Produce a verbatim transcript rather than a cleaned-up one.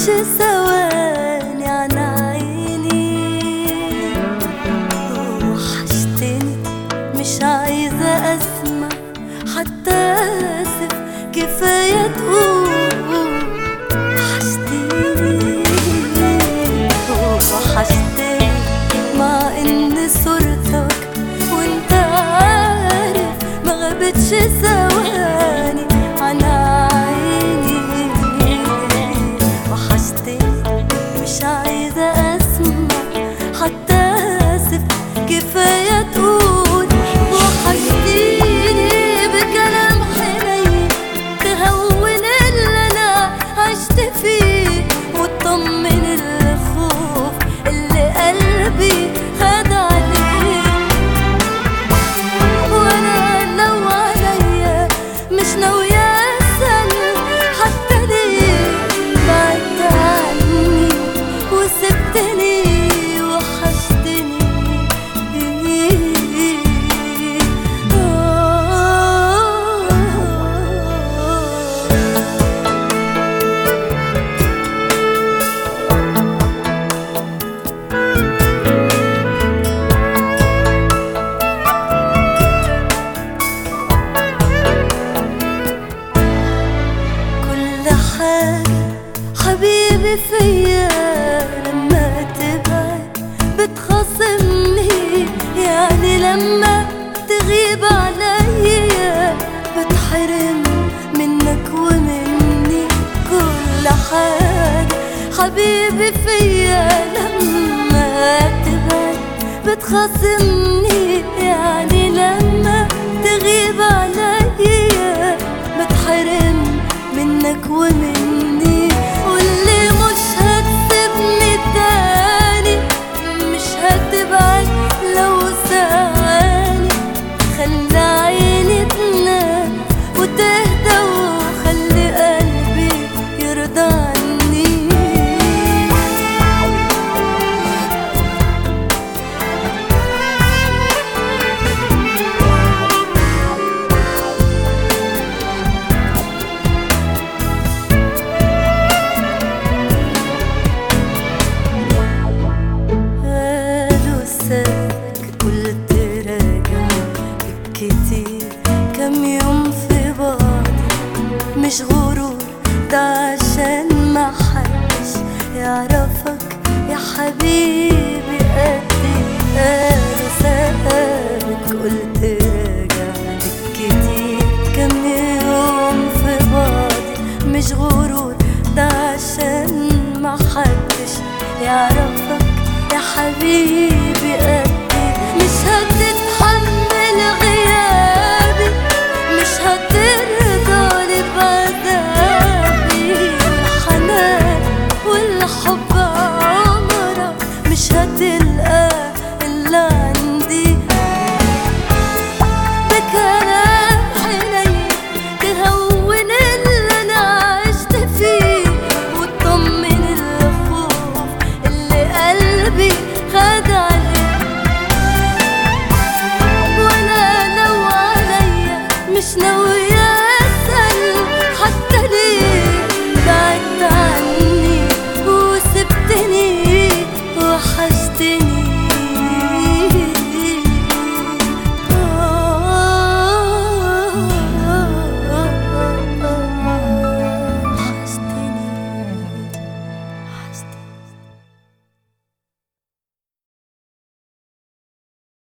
ثواني عن عيني، وحشتني مش عايزة أسمع حتى آسف، كفاية تقول وحشتني. وحشتني مع إن صورتك وإنت عارف ما غابتش ثواني عن عيني. وحشتني مش عايزة أسمع حتى آسف، كفاية تقول وحشتيني بكلام حنين تهون اللي أنا عشت فيه، وتطمن الخوف اللي قلبي خد عليه. وأنا لو عليا مش ناوية أسأل حتى ليه بعدت عني وسبتني. وحشتني كل حاجة حبيبي فيا لما تبعد بتخاصمني، يعني لما تغيب عليا بتحرم منك ومني. كل حاجة حبيبي فيا لما تبعد بتخاصمني، يعني لما تغيب عليا بتحرم منك ومني. واللي مش هتسيبني تاني مش هتبعد لو ثواني، خلي عيني تنام وتهدى وخلي قلبي يرضى عني. قلت راجع كتير كم يوم في بعضي، مش غرور ده عشان ما حدش يعرفك يا حبيبي قدي. قالوا سألك قلت راجع كتير كم يوم في بعضي، مش غرور ده عشان ما حدش يعرفك يا حبيبي قدي. مش هتتحمل غيابي، مش هترضى بعذابي. الحنان والحب عمرك مش هتلقى إلا